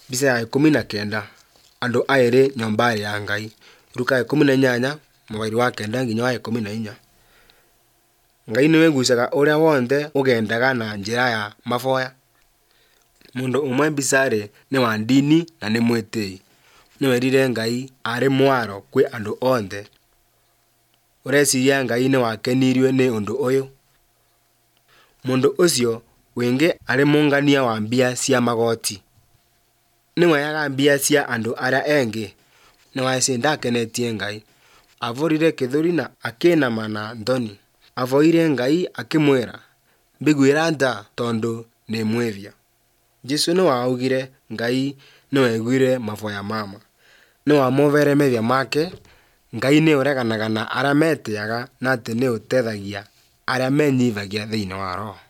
Mbica ya 19 andũ aĩrĩ nyũmba ya Ngai. Luka 18 mũbari wa 9 nginya wa 14. Ngai nĩwe ngucaga ũrĩa wothe ũgendaga na njĩra ya maboya. Mũndũ ũmwe mbica-rĩ nĩ wa ndini na nĩ mwĩtĩĩ. Nĩwerire Ngai arĩ mwaro kwĩ andũ othe. Ũreciria Ngai nĩwakenirio nĩ ũndũ ũyũ? Mũndũ ũcio wĩngĩ arĩ mũngania wa mbia cia magoti. Nĩwoyaga mbia cia andũ arĩa engĩ. Nĩweci ndakenetie Ngai. Avorire kĩthũri na akĩinama na thoni. Avoire Ngai akĩmwĩra, mbĩgwĩra nda tondũ nĩ mwĩthia. Jesũ nĩwaugire Ngai nĩwaiguire maboya mama. Nĩwamũvere methia make. Ngai nĩũreganaga na arĩa metĩĩaga na atĩ nĩũteithagia arĩa menyiithagia thĩinĩ wa roho.